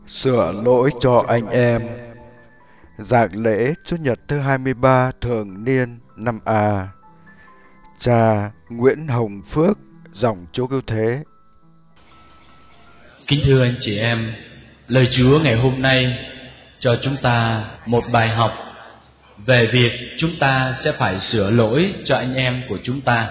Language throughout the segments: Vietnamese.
Sửa lỗi cho anh em. Giảng lễ Chủ nhật thứ 23 thường niên năm A. Cha Nguyễn Hồng Phước, dòng Chúa Cứu Thế. Kính thưa anh chị em, lời Chúa ngày hôm nay cho chúng ta một bài học về việc chúng ta sẽ phải sửa lỗi cho anh em của chúng ta.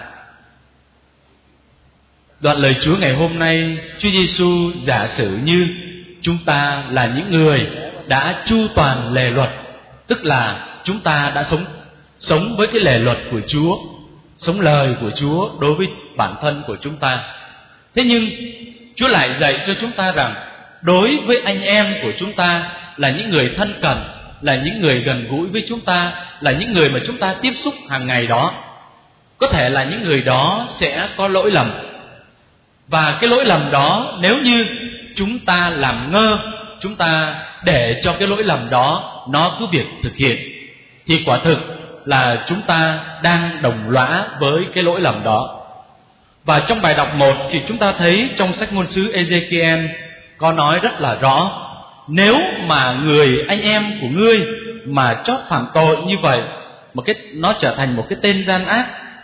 Đoạn lời Chúa ngày hôm nay, Chúa Giêsu giả sử như chúng ta là những người đã chu toàn lề luật, tức là chúng ta đã sống với cái lề luật của Chúa, sống lời của Chúa đối với bản thân của chúng ta. Thế nhưng Chúa lại dạy cho chúng ta rằng đối với anh em của chúng ta là những người thân cận, là những người gần gũi với chúng ta, là những người mà chúng ta tiếp xúc hàng ngày đó, có thể là những người đó sẽ có lỗi lầm. Và cái lỗi lầm đó, nếu như chúng ta làm ngơ, chúng ta để cho cái lỗi lầm đó nó cứ việc thực hiện, thì quả thực là chúng ta đang đồng lõa với cái lỗi lầm đó. Và trong bài đọc 1 thì chúng ta thấy trong sách ngôn sứ Ê-giê-ki-en có nói rất là rõ: nếu mà người anh em của ngươi mà chót phạm tội như vậy, nó trở thành một cái tên gian ác,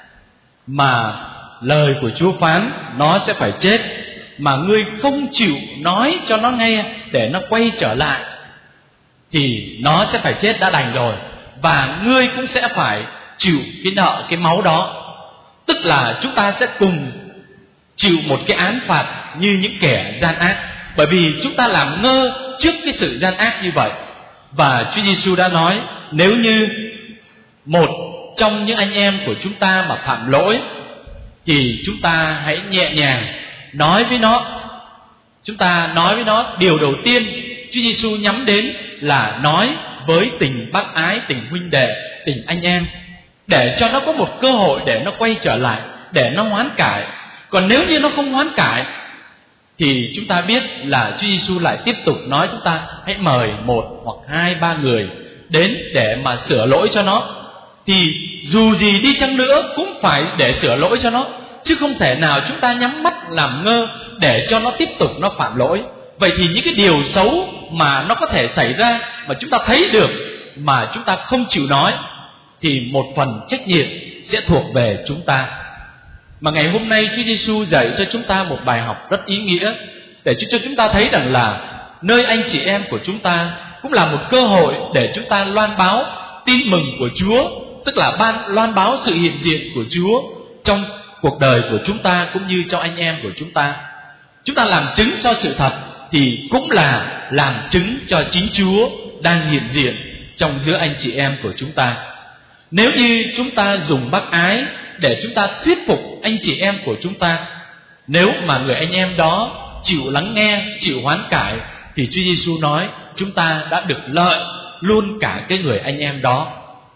mà lời của Chúa phán nó sẽ phải chết, mà ngươi không chịu nói cho nó nghe để nó quay trở lại, thì nó sẽ phải chết đã đành rồi, và ngươi cũng sẽ phải chịu cái nợ, cái máu đó. Tức là chúng ta sẽ cùng chịu một cái án phạt như những kẻ gian ác, bởi vì chúng ta làm ngơ trước cái sự gian ác như vậy. Và Chúa Giêsu đã nói, nếu như một trong những anh em của chúng ta mà phạm lỗi, thì chúng ta hãy nhẹ nhàng nói với nó. Chúng ta nói với nó, điều đầu tiên Chúa Giêsu nhắm đến là nói với tình bác ái, tình huynh đệ, tình anh em, để cho nó có một cơ hội để nó quay trở lại, để nó hoán cải. Còn nếu như nó không hoán cải, thì chúng ta biết là Chúa Giêsu lại tiếp tục nói chúng ta hãy mời 1 hoặc 2, 3 người đến để mà sửa lỗi cho nó. Thì dù gì đi chăng nữa cũng phải để sửa lỗi cho nó, chứ không thể nào chúng ta nhắm mắt làm ngơ để cho nó tiếp tục nó phạm lỗi. Vậy thì những cái điều xấu mà nó có thể xảy ra, mà chúng ta thấy được mà chúng ta không chịu nói, thì một phần trách nhiệm sẽ thuộc về chúng ta. Mà ngày hôm nay Chúa Giêsu dạy cho chúng ta một bài học rất ý nghĩa, để cho chúng ta thấy rằng là nơi anh chị em của chúng ta cũng là một cơ hội để chúng ta loan báo tin mừng của Chúa, tức là loan báo sự hiện diện của Chúa trong cuộc đời của chúng ta cũng như cho anh em của chúng ta. Chúng ta làm chứng cho sự thật thì cũng là làm chứng cho chính Chúa đang hiện diện trong giữa anh chị em của chúng ta. Nếu như chúng ta dùng bác ái để chúng ta thuyết phục anh chị em của chúng ta, nếu mà người anh em đó chịu lắng nghe, chịu hoán cải, thì Chúa Giêsu nói chúng ta đã được lợi luôn cả cái người anh em đó.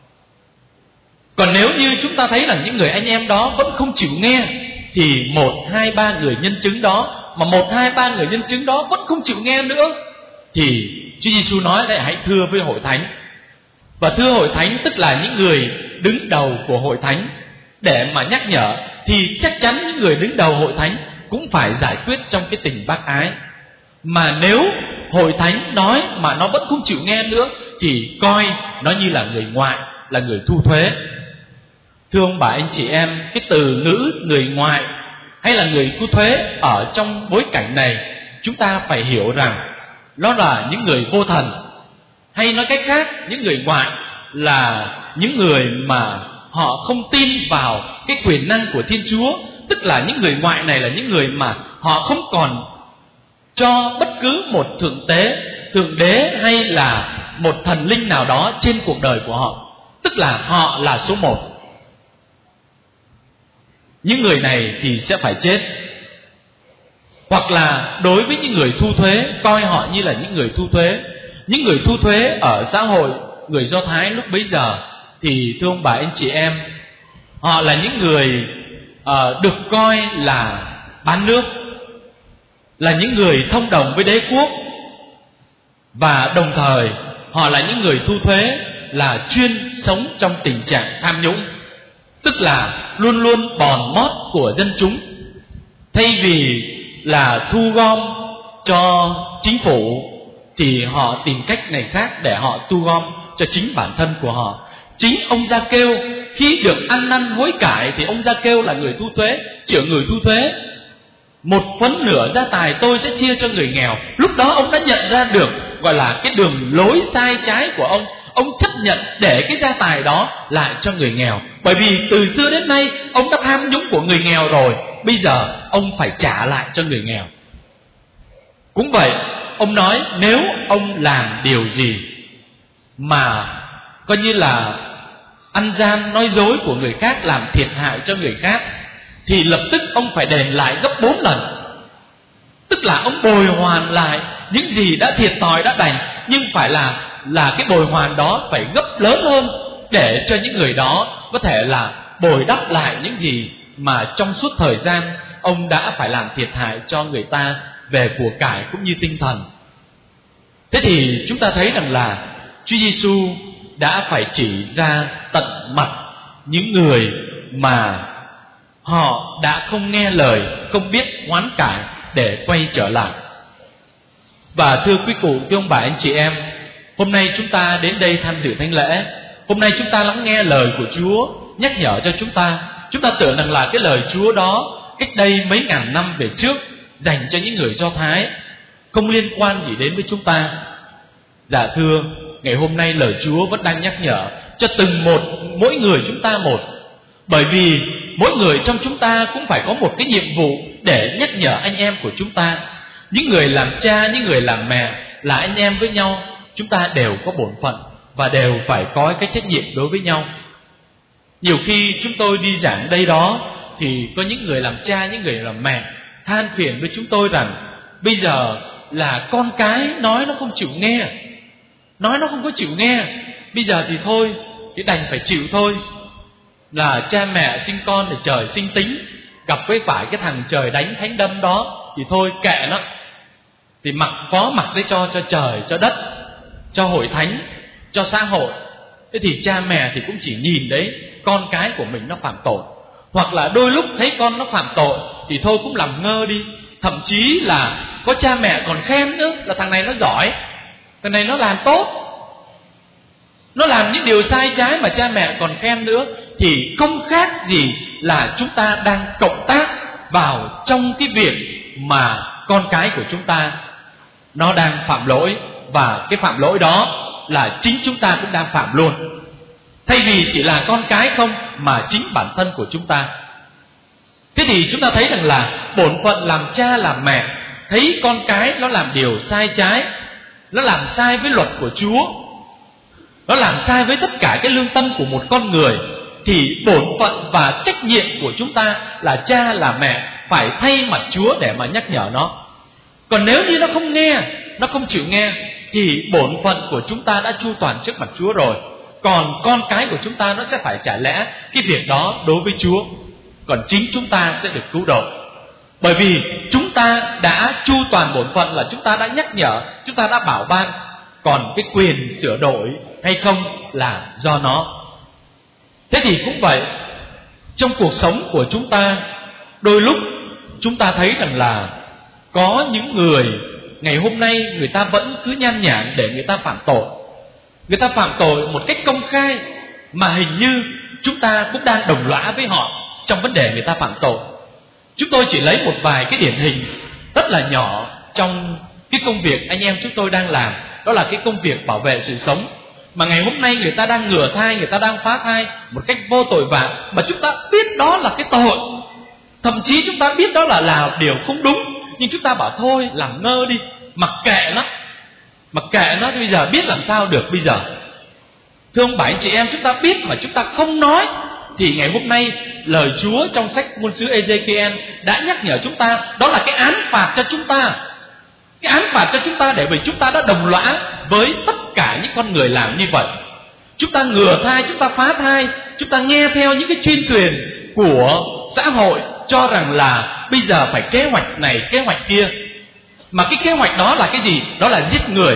Còn nếu như chúng ta thấy là những người anh em đó vẫn không chịu nghe, thì 1, 2, 3 người nhân chứng đó, mà 1, 2, 3 người nhân chứng đó vẫn không chịu nghe nữa, thì Chúa Giêsu nói lại hãy thưa với hội thánh. Và thưa hội thánh tức là những người đứng đầu của hội thánh để mà nhắc nhở, thì chắc chắn những người đứng đầu hội thánh cũng phải giải quyết trong cái tình bác ái. Mà nếu hội thánh nói mà nó vẫn không chịu nghe nữa, thì coi nó như là người ngoại, là người thu thuế. Thưa ông bà anh chị em, cái từ ngữ người ngoại hay là người thu thuế ở trong bối cảnh này, chúng ta phải hiểu rằng nó là những người vô thần. Hay nói cách khác, những người ngoại là những người mà họ không tin vào cái quyền năng của Thiên Chúa. Tức là những người ngoại này là những người mà họ không còn cho bất cứ một thượng đế hay là một thần linh nào đó trên cuộc đời của họ. Tức là họ là số 1. Những người này thì sẽ phải chết. Hoặc là đối với những người thu thuế, coi họ như là những người thu thuế. Những người thu thuế ở xã hội người Do Thái lúc bấy giờ, thì thưa ông bà anh chị em, họ là những người được coi là bán nước, là những người thông đồng với đế quốc. Và đồng thời họ là những người thu thuế là chuyên sống trong tình trạng tham nhũng, tức là luôn luôn bòn mót của dân chúng. Thay vì là thu gom cho chính phủ, thì họ tìm cách này khác để họ thu gom cho chính bản thân của họ. Chính ông Gia-kêu khi được ăn năn hối cải thì ông Gia-kêu là người thu thuế, trưởng người thu thuế. 1/4 gia tài tôi sẽ chia cho người nghèo. Lúc đó ông đã nhận ra được gọi là cái đường lối sai trái của ông. Ông chấp nhận để cái gia tài đó lại cho người nghèo. Bởi vì từ xưa đến nay ông đã tham nhũng của người nghèo rồi, bây giờ ông phải trả lại cho người nghèo. Cũng vậy, ông nói nếu ông làm điều gì mà coi như là ăn gian nói dối của người khác, làm thiệt hại cho người khác, thì lập tức ông phải đền lại gấp 4 lần. Tức là ông bồi hoàn lại những gì đã thiệt thòi đã đành, nhưng phải là cái bồi hoàn đó phải gấp lớn hơn, để cho những người đó có thể là bồi đắp lại những gì mà trong suốt thời gian ông đã phải làm thiệt hại cho người ta về của cải cũng như tinh thần. Thế thì chúng ta thấy rằng là Chúa Giêsu đã phải chỉ ra tận mặt những người mà họ đã không nghe lời, không biết hoán cải để quay trở lại. Và thưa quý cụ, thưa ông bà anh chị em, hôm nay chúng ta đến đây tham dự thánh lễ. Hôm nay chúng ta lắng nghe lời của Chúa nhắc nhở cho chúng ta. Chúng ta tưởng rằng là cái lời Chúa đó cách đây mấy ngàn năm về trước dành cho những người Do Thái, không liên quan gì đến với chúng ta. Dạ thưa, ngày hôm nay lời Chúa vẫn đang nhắc nhở cho mỗi người chúng ta một. Bởi vì mỗi người trong chúng ta cũng phải có một cái nhiệm vụ để nhắc nhở anh em của chúng ta. Những người làm cha, những người làm mẹ là anh em với nhau, chúng ta đều có bổn phận và đều phải có cái trách nhiệm đối với nhau. Nhiều khi chúng tôi đi giảng đây đó thì có những người làm cha, những người làm mẹ than phiền với chúng tôi rằng bây giờ là con cái nói nó không chịu nghe, nói nó không có chịu nghe, bây giờ thì thôi, thì đành phải chịu thôi. Là cha mẹ sinh con để trời sinh tính, gặp với phải cái thằng trời đánh thánh đâm đó thì thôi kệ nó, thì phó mặc đấy cho trời, cho đất, cho hội thánh, cho xã hội. Thế thì cha mẹ thì cũng chỉ nhìn đấy con cái của mình nó phạm tội, hoặc là đôi lúc thấy con nó phạm tội thì thôi cũng làm ngơ đi. Thậm chí là có cha mẹ còn khen nữa là thằng này nó giỏi, thằng này nó làm tốt, nó làm những điều sai trái mà cha mẹ còn khen nữa, thì không khác gì là chúng ta đang cộng tác vào trong cái việc mà con cái của chúng ta nó đang phạm lỗi. Và cái phạm lỗi đó là chính chúng ta cũng đang phạm luôn. Thay vì chỉ là con cái không, mà chính bản thân của chúng ta. Thế thì chúng ta thấy rằng là bổn phận làm cha làm mẹ, thấy con cái nó làm điều sai trái, nó làm sai với luật của Chúa, nó làm sai với tất cả cái lương tâm của một con người, thì bổn phận và trách nhiệm của chúng ta là cha là mẹ phải thay mặt Chúa để mà nhắc nhở nó. Còn nếu như nó không nghe, nó không chịu nghe, thì bổn phận của chúng ta đã chu toàn trước mặt Chúa rồi. Còn con cái của chúng ta nó sẽ phải trả lẽ cái việc đó đối với Chúa. Còn chính chúng ta sẽ được cứu độ. Bởi vì chúng ta đã chu toàn bổn phận, là chúng ta đã nhắc nhở, chúng ta đã bảo ban. Còn cái quyền sửa đổi hay không là do nó. Thế thì cũng vậy, trong cuộc sống của chúng ta, đôi lúc chúng ta thấy rằng là có những người ngày hôm nay người ta vẫn cứ nhan nhản để người ta phạm tội. Người ta phạm tội một cách công khai, mà hình như chúng ta cũng đang đồng lõa với họ trong vấn đề người ta phạm tội. Chúng tôi chỉ lấy một vài cái điển hình rất là nhỏ trong cái công việc anh em chúng tôi đang làm. Đó là cái công việc bảo vệ sự sống, mà ngày hôm nay người ta đang ngửa thai, người ta đang phá thai một cách vô tội vạ, mà chúng ta biết đó là cái tội. Thậm chí chúng ta biết đó là điều không đúng, nhưng chúng ta bảo thôi làm ngơ đi, mặc kệ nó. Mặc kệ nó thì bây giờ biết làm sao được bây giờ. Thưa ông bà anh chị em, chúng ta biết mà chúng ta không nói, thì ngày hôm nay lời Chúa trong sách ngôn sứ Ê-giê-ki-en đã nhắc nhở chúng ta, đó là cái án phạt cho chúng ta. Cái án phạt cho chúng ta để vì chúng ta đã đồng lõa với tất cả những con người làm như vậy. Chúng ta ngửa thai, chúng ta phá thai, chúng ta nghe theo những cái chuyên truyền của xã hội, cho rằng là bây giờ phải kế hoạch này, kế hoạch kia. Mà cái kế hoạch đó là cái gì? Đó là giết người.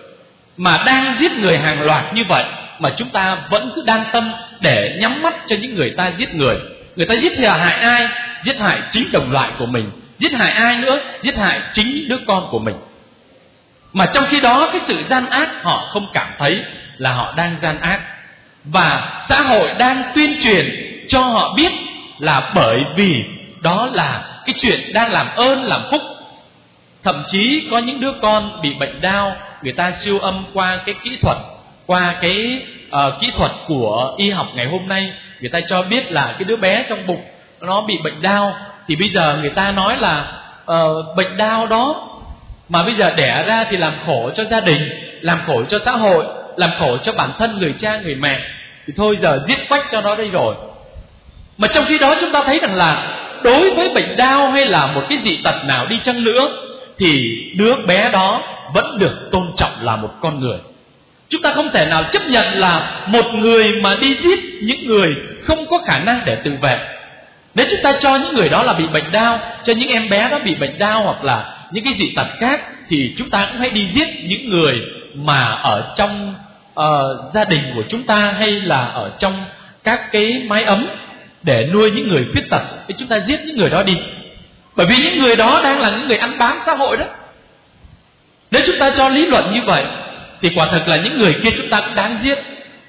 Mà đang giết người hàng loạt như vậy, mà chúng ta vẫn cứ đan tâm để nhắm mắt cho những người ta giết người. Người ta giết hại ai? Giết hại chính đồng loại của mình. Giết hại ai nữa? Giết hại chính những đứa con của mình. Mà trong khi đó cái sự gian ác họ không cảm thấy là họ đang gian ác. Và xã hội đang tuyên truyền cho họ biết là bởi vì đó là cái chuyện đang làm ơn làm phúc. Thậm chí có những đứa con bị bệnh đau, người ta siêu âm qua cái kỹ thuật, qua cái kỹ thuật của y học ngày hôm nay, người ta cho biết là cái đứa bé trong bụng nó bị bệnh đau. Thì bây giờ người ta nói là bệnh đau đó mà bây giờ đẻ ra thì làm khổ cho gia đình, làm khổ cho xã hội, làm khổ cho bản thân người cha người mẹ, thì thôi giờ giết quách cho nó đây rồi. Mà trong khi đó chúng ta thấy rằng là đối với bệnh đau hay là một cái dị tật nào đi chăng nữa thì đứa bé đó vẫn được tôn trọng là một con người. Chúng ta không thể nào chấp nhận là một người mà đi giết những người không có khả năng để tự vệ. Nếu chúng ta cho những người đó là bị bệnh đau, cho những em bé đó bị bệnh đau hoặc là những cái dị tật khác, thì chúng ta cũng hãy đi giết những người mà ở trong gia đình của chúng ta hay là ở trong các cái mái ấm để nuôi những người khuyết tật, thì chúng ta giết những người đó đi. Bởi vì những người đó đang là những người ăn bám xã hội đó. Nếu chúng ta cho lý luận như vậy thì quả thực là những người kia chúng ta cũng đáng giết.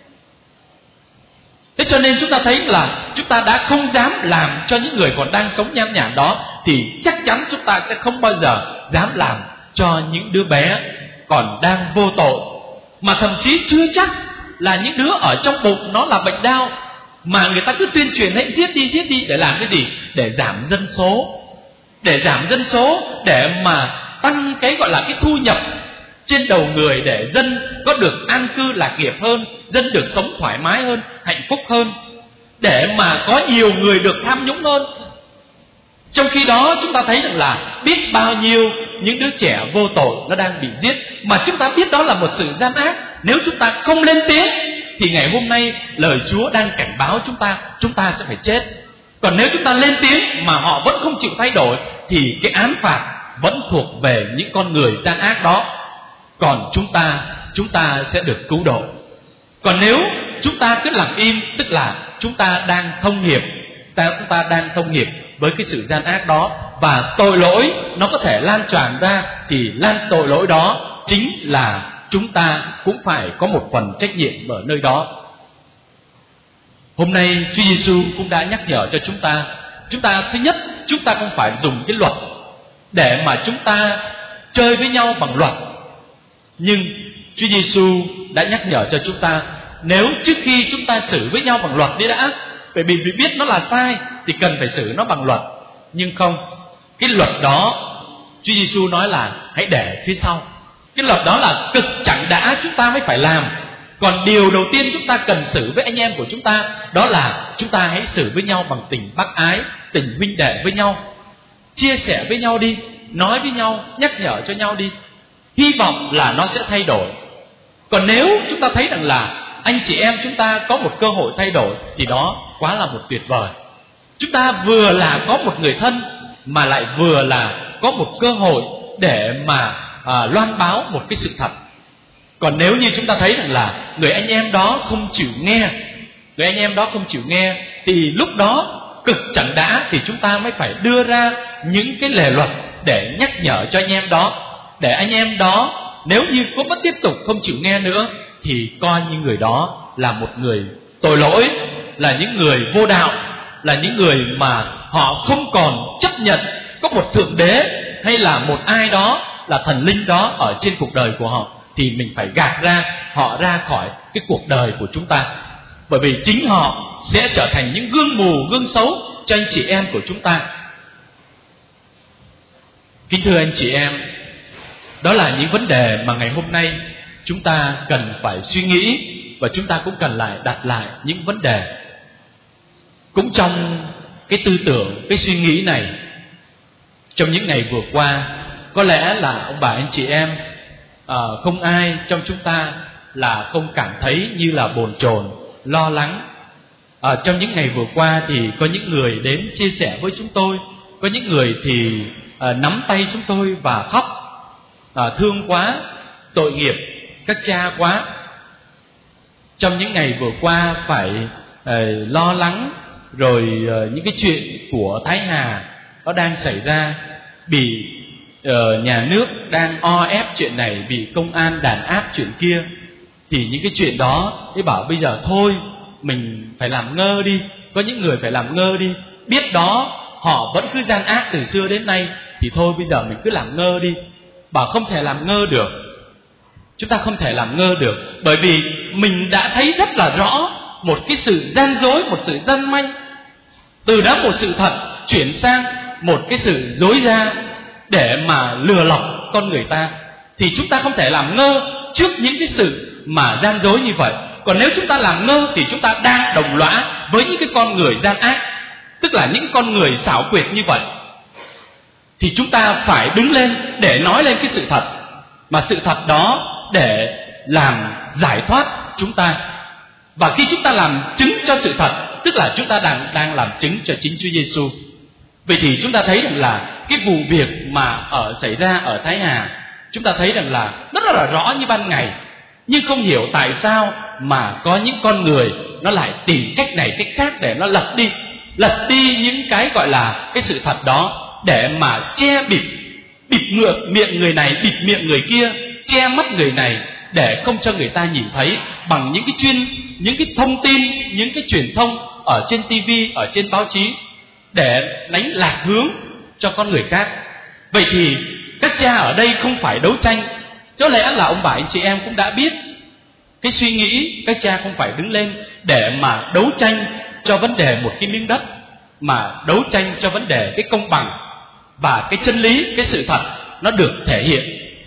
Thế cho nên chúng ta thấy là chúng ta đã không dám làm cho những người còn đang sống nhan nhản đó, thì chắc chắn chúng ta sẽ không bao giờ dám làm cho những đứa bé còn đang vô tội. Mà thậm chí chưa chắc là những đứa ở trong bụng nó là bệnh đau, mà người ta cứ tuyên truyền hãy giết đi để làm cái gì? Để giảm dân số. Để giảm dân số, để mà tăng cái gọi là cái thu nhập trên đầu người, để dân có được an cư lạc nghiệp hơn, dân được sống thoải mái hơn, hạnh phúc hơn, để mà có nhiều người được tham nhũng hơn. Trong khi đó chúng ta thấy rằng là biết bao nhiêu những đứa trẻ vô tội nó đang bị giết, mà chúng ta biết đó là một sự gian ác. Nếu chúng ta không lên tiếng thì ngày hôm nay lời Chúa đang cảnh báo chúng ta sẽ phải chết. Còn nếu chúng ta lên tiếng mà họ vẫn không chịu thay đổi thì cái án phạt vẫn thuộc về những con người gian ác đó. Còn chúng ta sẽ được cứu độ. Còn nếu chúng ta cứ lặng im, tức là chúng ta đang thông hiệp, chúng ta đang thông hiệp với cái sự gian ác đó, và tội lỗi nó có thể lan tràn ra, thì tội lỗi đó chính là chúng ta cũng phải có một phần trách nhiệm ở nơi đó. Hôm nay Chúa Giêsu cũng đã nhắc nhở cho chúng ta thứ nhất, chúng ta không phải dùng cái luật để mà chúng ta chơi với nhau bằng luật. Nhưng Chúa Giêsu đã nhắc nhở cho chúng ta, nếu trước khi chúng ta xử với nhau bằng luật đi đã, bởi vì biết nó là sai thì cần phải xử nó bằng luật. Nhưng không, cái luật đó Chúa Giêsu nói là hãy để phía sau. Cái luật đó là cực chẳng đã chúng ta mới phải làm. Còn điều đầu tiên chúng ta cần xử với anh em của chúng ta, đó là chúng ta hãy xử với nhau bằng tình bác ái, tình huynh đệ với nhau, chia sẻ với nhau đi, nói với nhau, nhắc nhở cho nhau đi. Hy vọng là nó sẽ thay đổi. Còn nếu chúng ta thấy rằng là anh chị em chúng ta có một cơ hội thay đổi thì đó quá là một tuyệt vời. Chúng ta vừa là có một người thân mà lại vừa là có một cơ hội để mà loan báo một cái sự thật. Còn nếu như chúng ta thấy rằng là người anh em đó không chịu nghe, thì lúc đó cực chẳng đã thì chúng ta mới phải đưa ra những cái lề luật để nhắc nhở cho anh em đó, để anh em đó nếu như có vẫn tiếp tục không chịu nghe nữa thì coi như người đó là một người tội lỗi, là những người vô đạo, là những người mà họ không còn chấp nhận có một thượng đế hay là một ai đó là thần linh đó ở trên cuộc đời của họ, thì mình phải gạt họ ra khỏi cái cuộc đời của chúng ta. Bởi vì chính họ sẽ trở thành những gương mù, gương xấu cho anh chị em của chúng ta. Kính thưa anh chị em, đó là những vấn đề mà ngày hôm nay chúng ta cần phải suy nghĩ, và chúng ta cũng cần đặt lại những vấn đề. Cũng trong cái tư tưởng, cái suy nghĩ này, trong những ngày vừa qua, có lẽ là ông bà anh chị em không ai trong chúng ta là không cảm thấy như là bồn chồn, lo lắng. Trong những ngày vừa qua thì có những người đến chia sẻ với chúng tôi, có những người thì nắm tay chúng tôi và khóc, thương quá, tội nghiệp các cha quá. Trong những ngày vừa qua phải lo lắng, rồi những cái chuyện của Thái Hà nó đang xảy ra, bị nhà nước đang o ép chuyện này, bị công an đàn áp chuyện kia, thì những cái chuyện đó mới bảo bây giờ thôi mình phải làm ngơ đi. Có những người phải làm ngơ đi, biết đó họ vẫn cứ gian ác từ xưa đến nay, thì thôi bây giờ mình cứ làm ngơ đi. Bảo không thể làm ngơ được. Chúng ta không thể làm ngơ được, bởi vì mình đã thấy rất là rõ một cái sự gian dối, một sự gian manh. Từ đó một sự thật chuyển sang một cái sự dối gian để mà lừa lọc con người ta, thì chúng ta không thể làm ngơ trước những cái sự mà gian dối như vậy. Còn nếu chúng ta làm ngơ thì chúng ta đang đồng lõa với những cái con người gian ác, tức là những con người xảo quyệt như vậy. Thì chúng ta phải đứng lên để nói lên cái sự thật, mà sự thật đó để làm giải thoát chúng ta. Và khi chúng ta làm chứng cho sự thật, tức là chúng ta đang làm chứng cho chính Chúa Giêsu. Vậy thì chúng ta thấy rằng là cái vụ việc mà xảy ra ở Thái Hà, chúng ta thấy rằng là rất là rõ như ban ngày. Nhưng không hiểu tại sao mà có những con người nó lại tìm cách này cách khác để nó lật đi những cái gọi là cái sự thật đó, để mà che bịt ngược miệng người này, bịt miệng người kia, che mắt người này, để không cho người ta nhìn thấy bằng những cái thông tin, những cái truyền thông ở trên TV, ở trên báo chí, để đánh lạc hướng cho con người khác. Vậy thì các cha ở đây không phải đấu tranh. Có lẽ là ông bà anh chị em cũng đã biết cái suy nghĩ. Các cha không phải đứng lên để mà đấu tranh cho vấn đề một cái miếng đất, mà đấu tranh cho vấn đề cái công bằng và cái chân lý, cái sự thật nó được thể hiện.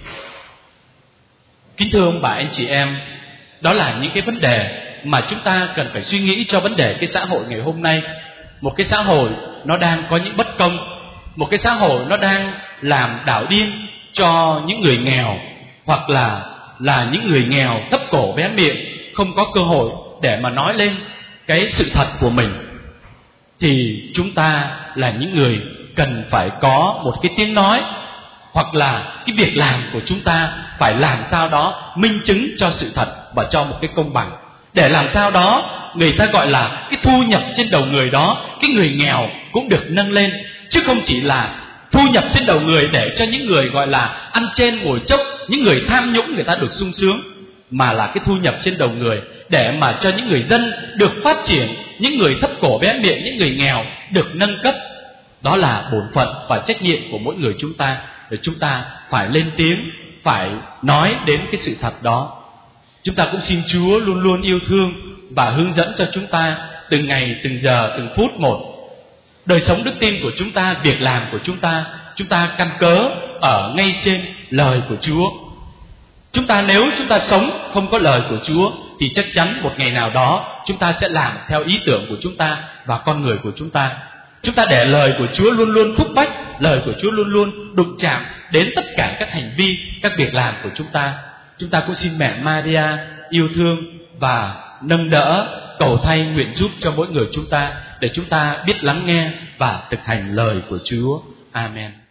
Kính thưa ông bà anh chị em, đó là những cái vấn đề mà chúng ta cần phải suy nghĩ cho vấn đề cái xã hội ngày hôm nay. Một cái xã hội nó đang có những bất công, một cái xã hội nó đang làm đảo điên cho những người nghèo, hoặc là những người nghèo thấp cổ bé miệng, không có cơ hội để mà nói lên cái sự thật của mình. Thì chúng ta là những người cần phải có một cái tiếng nói, hoặc là cái việc làm của chúng ta phải làm sao đó minh chứng cho sự thật và cho một cái công bằng, để làm sao đó người ta gọi là cái thu nhập trên đầu người đó, cái người nghèo cũng được nâng lên, chứ không chỉ là thu nhập trên đầu người để cho những người gọi là ăn trên ngồi chốc, những người tham nhũng người ta được sung sướng, mà là cái thu nhập trên đầu người để mà cho những người dân được phát triển, những người thấp cổ bé miệng, những người nghèo được nâng cấp. Đó là bổn phận và trách nhiệm của mỗi người chúng ta, để chúng ta phải lên tiếng, phải nói đến cái sự thật đó. Chúng ta cũng xin Chúa luôn luôn yêu thương và hướng dẫn cho chúng ta từng ngày, từng giờ, từng phút một. Đời sống đức tin của chúng ta, việc làm của chúng ta căn cớ ở ngay trên lời của Chúa. Nếu chúng ta sống không có lời của Chúa thì chắc chắn một ngày nào đó chúng ta sẽ làm theo ý tưởng của chúng ta và con người của chúng ta. Chúng ta để lời của Chúa luôn luôn thúc bách, lời của Chúa luôn luôn đụng chạm đến tất cả các hành vi, các việc làm của chúng ta. Chúng ta cũng xin mẹ Maria yêu thương và nâng đỡ, cầu thay nguyện giúp cho mỗi người chúng ta, để chúng ta biết lắng nghe và thực hành lời của Chúa. Amen.